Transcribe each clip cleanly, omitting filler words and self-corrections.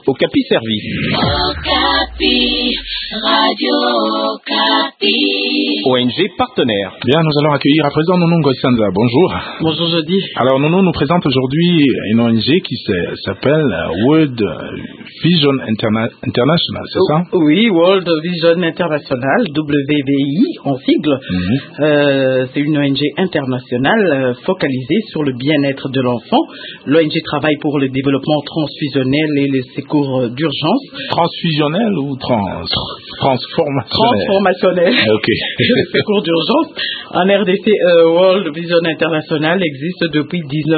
Okapi Service. Okapi, Radio Okapi. ONG partenaire. Bien, nous allons accueillir à présent Nounou Ngoïsanza. Bonjour. Bonjour Jody. Alors Nounou nous présente aujourd'hui une ONG qui s'appelle World Vision International, c'est ça? Oui, World Vision International, WVI en sigle. C'est une ONG internationale focalisée sur le bien-être de l'enfant. L'ONG travaille pour le développement transfusionnel et les secours d'urgence. Transfusionnel ou transformationnel? Transformationnel. Ok. Les secours d'urgence. En RDC, World Vision International existe depuis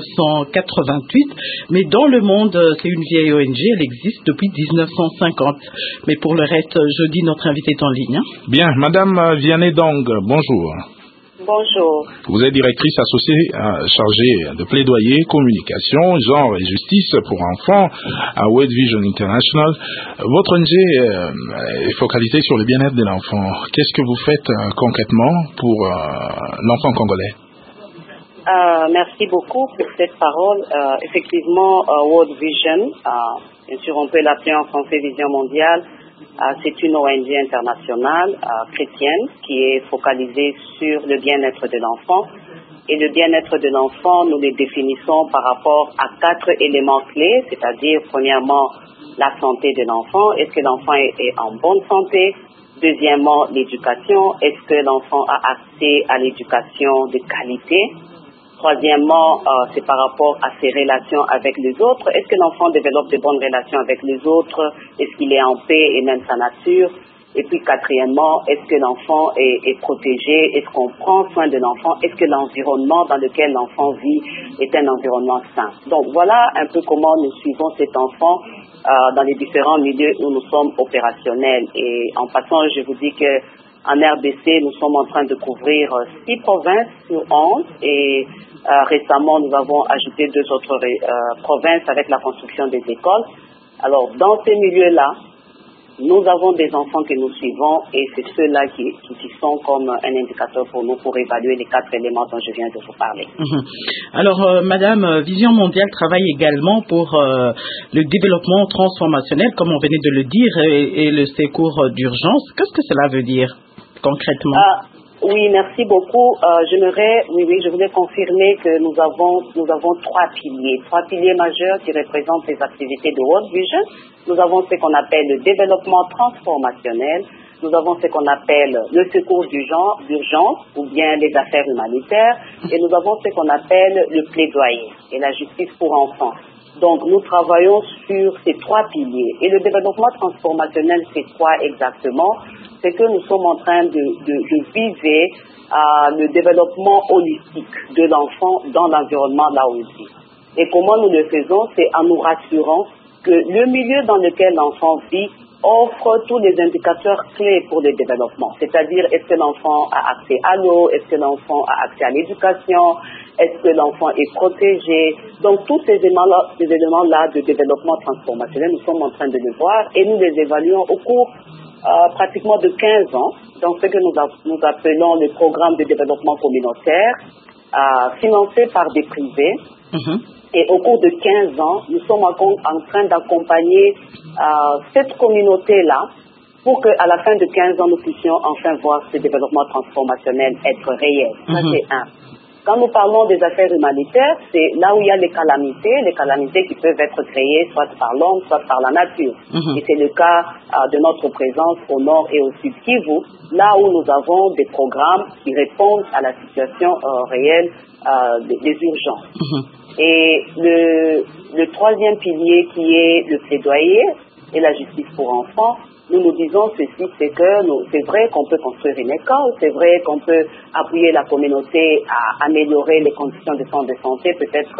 1988, mais dans le monde, c'est une vieille ONG, elle existe depuis 1950. Mais pour le reste, jeudi, notre invité est en ligne. Bien, Madame Vianney Dong, bonjour. Bonjour. Vous êtes directrice associée chargée de plaidoyer, communication, genre et justice pour enfants à World Vision International. Votre ONG est focalisée sur le bien-être de l'enfant. Qu'est-ce que vous faites concrètement pour l'enfant congolais? Merci beaucoup pour cette parole. Effectivement, World Vision, bien sûr on peut l'appeler en français Vision mondiale, c'est une ONG internationale chrétienne qui est focalisée sur le bien-être de l'enfant. Et le bien-être de l'enfant, nous le définissons par rapport à 4 éléments clés, c'est-à-dire premièrement la santé de l'enfant. Est-ce que l'enfant est en bonne santé? Deuxièmement, l'éducation. Est-ce que l'enfant a accès à l'éducation de qualité? Troisièmement, c'est par rapport à ses relations avec les autres. Est-ce que l'enfant développe de bonnes relations avec les autres? Est-ce qu'il est en paix et même sa nature? Et puis quatrièmement, est-ce que l'enfant est protégé? Est-ce qu'on prend soin de l'enfant? Est-ce que l'environnement dans lequel l'enfant vit est un environnement sain? Donc voilà un peu comment nous suivons cet enfant dans les différents milieux où nous sommes opérationnels. Et en passant, je vous dis que en RDC, nous sommes en train de couvrir 6 provinces sur 11 et récemment, nous avons ajouté 2 autres provinces avec la construction des écoles. Alors, dans ces milieux-là, nous avons des enfants que nous suivons et c'est ceux-là qui sont comme un indicateur pour nous pour évaluer les 4 éléments dont je viens de vous parler. Alors, Madame, Vision mondiale travaille également pour le développement transformationnel, comme on venait de le dire, et le secours d'urgence. Qu'est-ce que cela veut dire concrètement? Oui, merci beaucoup. Je voulais confirmer que nous avons 3 piliers majeurs qui représentent les activités de World Vision. Nous avons ce qu'on appelle le développement transformationnel, nous avons ce qu'on appelle le secours d'urgence ou bien les affaires humanitaires et nous avons ce qu'on appelle le plaidoyer et la justice pour enfants. Donc, nous travaillons sur ces 3 piliers. Et le développement transformationnel, c'est quoi exactement? C'est que nous sommes en train de viser le développement holistique de l'enfant dans l'environnement là où il vit. Et comment nous le faisons? C'est en nous rassurant que le milieu dans lequel l'enfant vit offre tous les indicateurs clés pour le développement. C'est-à-dire, est-ce que l'enfant a accès à l'eau? Est-ce que l'enfant a accès à l'éducation? Est-ce que l'enfant est protégé? Donc, tous ces éléments-là de développement transformationnel, nous sommes en train de les voir et nous les évaluons au cours pratiquement de 15 ans dans ce que nous appelons le programme de développement communautaire financé par des privés. Et au cours de 15 ans, nous sommes en train d'accompagner cette communauté-là pour qu'à la fin de 15 ans, nous puissions enfin voir ce développement transformationnel être réel. Ça, c'est un. Quand nous parlons des affaires humanitaires, c'est là où il y a les calamités qui peuvent être créées soit par l'homme, soit par la nature. Et c'est le cas de notre présence au nord et au sud Kivu, là où nous avons des programmes qui répondent à la situation réelle des urgences. Et le 3e pilier qui est le plaidoyer et la justice pour enfants, nous disons ceci, c'est que c'est vrai qu'on peut construire une école, c'est vrai qu'on peut appuyer la communauté à améliorer les conditions de centre de santé, peut-être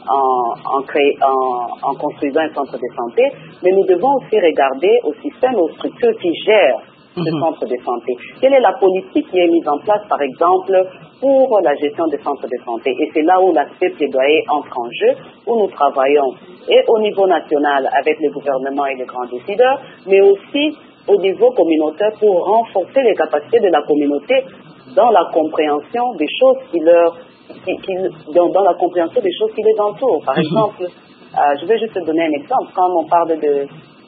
en construisant un centre de santé, mais nous devons aussi regarder au système, aux structures qui gèrent ce centre de santé. Quelle est la politique qui est mise en place, par exemple, pour la gestion des centres de santé? Et c'est là où l'aspect plaidoyer entre en jeu, où nous travaillons et au niveau national avec le gouvernement et les grands décideurs, mais aussi au niveau communautaire pour renforcer les capacités de la communauté dans la compréhension des choses dans la compréhension des choses qui les entourent. Par exemple, je vais juste te donner un exemple. Quand on parle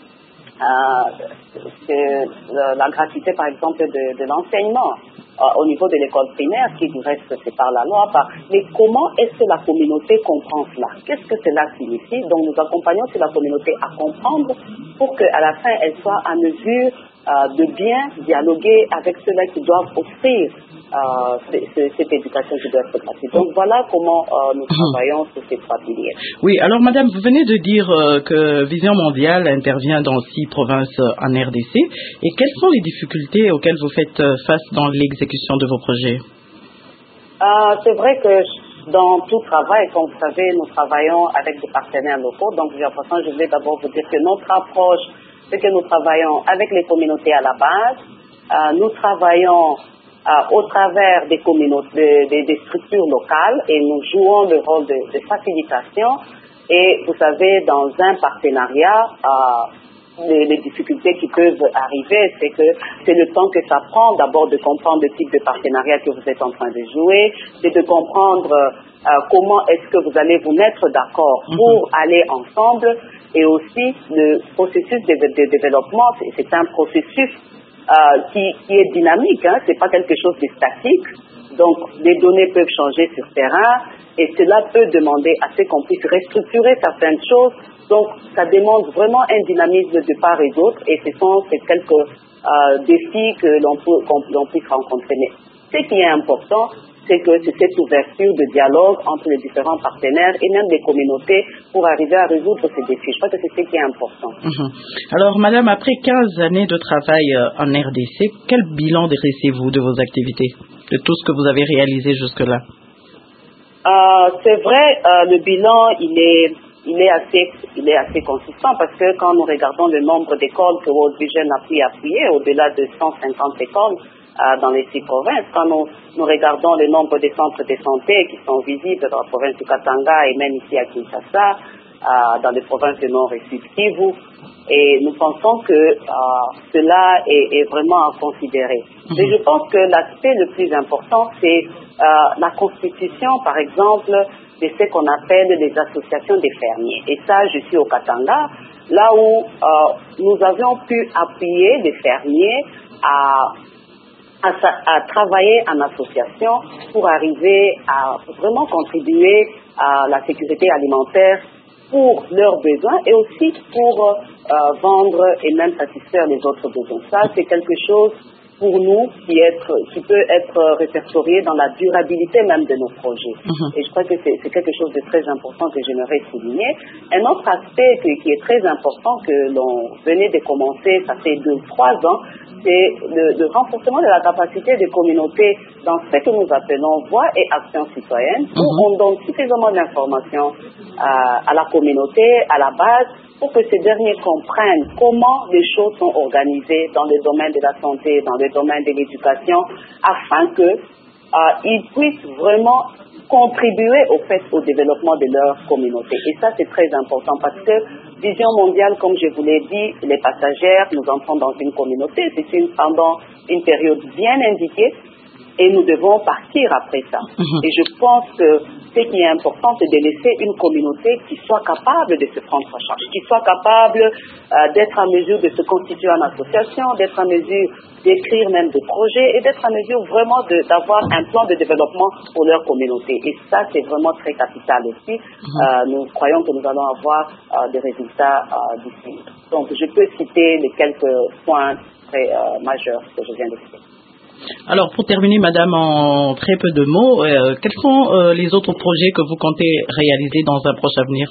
la gratuité, par exemple, de l'enseignement au niveau de l'école primaire, qui du reste c'est par la loi. Mais comment est-ce que la communauté comprend cela? Qu'est-ce que cela signifie? Donc nous accompagnons la communauté à comprendre pour qu'à la fin elle soit en mesure de bien dialoguer avec ceux-là qui doivent offrir cette éducation qui doit être gratuite. Donc voilà comment nous travaillons sur ces 3 piliers. Oui, alors madame, vous venez de dire que Vision Mondiale intervient dans 6 provinces en RDC. Et quelles sont les difficultés auxquelles vous faites face dans l'exécution de vos projets? C'est vrai que dans tout travail, comme vous savez, nous travaillons avec des partenaires locaux. Donc je voulais d'abord vous dire que notre approche, c'est que nous travaillons avec les communautés à la base. Nous travaillons au travers des communautés, des structures locales, et nous jouons le rôle de facilitation. Et vous savez, dans un partenariat, les difficultés qui peuvent arriver, c'est que c'est le temps que ça prend d'abord de comprendre le type de partenariat que vous êtes en train de jouer, c'est de comprendre comment est-ce que vous allez vous mettre d'accord pour aller ensemble, et aussi le processus de développement, c'est un processus qui est dynamique, hein, c'est pas quelque chose de statique. Donc les données peuvent changer sur terrain, et cela peut demander à ce qu'on puisse restructurer certaines choses. Donc ça demande vraiment un dynamisme de part et d'autre, et ce sont ces quelques défis que l'on puisse rencontrer. Mais ce qui est important, c'est que c'est cette ouverture de dialogue entre les différents partenaires et même les communautés pour arriver à résoudre ces défis. Je crois que c'est ce qui est important. Alors, madame, après 15 années de travail en RDC, quel bilan dressez-vous de vos activités, de tout ce que vous avez réalisé jusque-là? C'est vrai, le bilan, il est assez consistant, parce que quand nous regardons le nombre d'écoles que World Vision a pu appuyer, au-delà de 150 écoles, dans les 6 provinces. Quand nous regardons le nombre de centres de santé qui sont visibles dans la province du Katanga et même ici à Kinshasa, dans les provinces du Nord et Sud Kivu, et nous pensons que cela est vraiment à considérer. Mais je pense que l'aspect le plus important, c'est la constitution, par exemple, de ce qu'on appelle les associations des fermiers. Et ça, je suis au Katanga, là où nous avions pu appuyer les fermiers à travailler en association pour arriver à vraiment contribuer à la sécurité alimentaire pour leurs besoins, et aussi pour vendre et même satisfaire les autres besoins. Ça, c'est quelque chose pour nous qui peut être répertorié dans la durabilité même de nos projets. Et je crois que c'est quelque chose de très important que j'aimerais souligner. Un autre aspect qui est très important, que l'on venait de commencer, ça fait 2 ou 3 ans, c'est le renforcement de la capacité des communautés dans ce que nous appelons voix et action citoyenne, où on donne suffisamment d'informations à la communauté, à la base, pour que ces derniers comprennent comment les choses sont organisées dans le domaine de la santé, dans le domaine de l'éducation, afin qu'ils puissent vraiment contribuer au développement de leur communauté. Et ça, c'est très important, parce que Vision Mondiale, comme je vous l'ai dit, les passagères, nous entrons dans une communauté, c'est pendant une période bien indiquée, et nous devons partir après ça. Et je pense que ce qui est important, c'est de laisser une communauté qui soit capable de se prendre en charge, qui soit capable d'être en mesure de se constituer en association, d'être en mesure d'écrire même des projets, et d'être en mesure vraiment d'avoir un plan de développement pour leur communauté. Et ça, c'est vraiment très capital aussi. Nous croyons que nous allons avoir des résultats d'ici. Donc, je peux citer les quelques points très majeurs que je viens de citer. Alors, pour terminer, madame, en très peu de mots, quels sont les autres projets que vous comptez réaliser dans un proche avenir?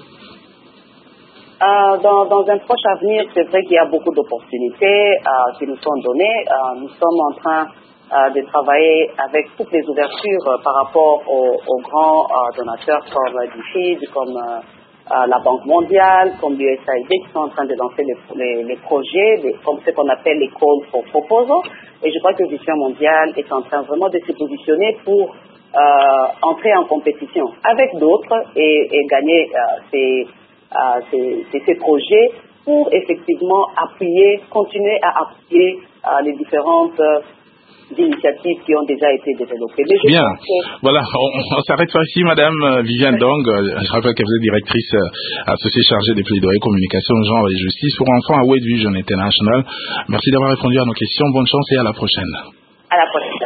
Dans un proche avenir, c'est vrai qu'il y a beaucoup d'opportunités qui nous sont données. Nous sommes en train de travailler avec toutes les ouvertures par rapport aux grands donateurs comme DFID, comme la Banque mondiale, comme l'USAID, qui sont en train de lancer les projets, comme ce qu'on appelle les calls for proposal. Et je crois que Vision Mondiale est en train vraiment de se positionner pour entrer en compétition avec d'autres et gagner ces projets pour effectivement continuer à appuyer les différentes initiatives qui ont déjà été développées. Mais bien, voilà, on s'arrête pas ici, Madame Viviane Dong. Je rappelle que vous êtes directrice associée chargée des plaidoyers, communication, genre et justice pour enfants à World Vision International. Merci d'avoir répondu à nos questions. Bonne chance et à la prochaine. À la prochaine.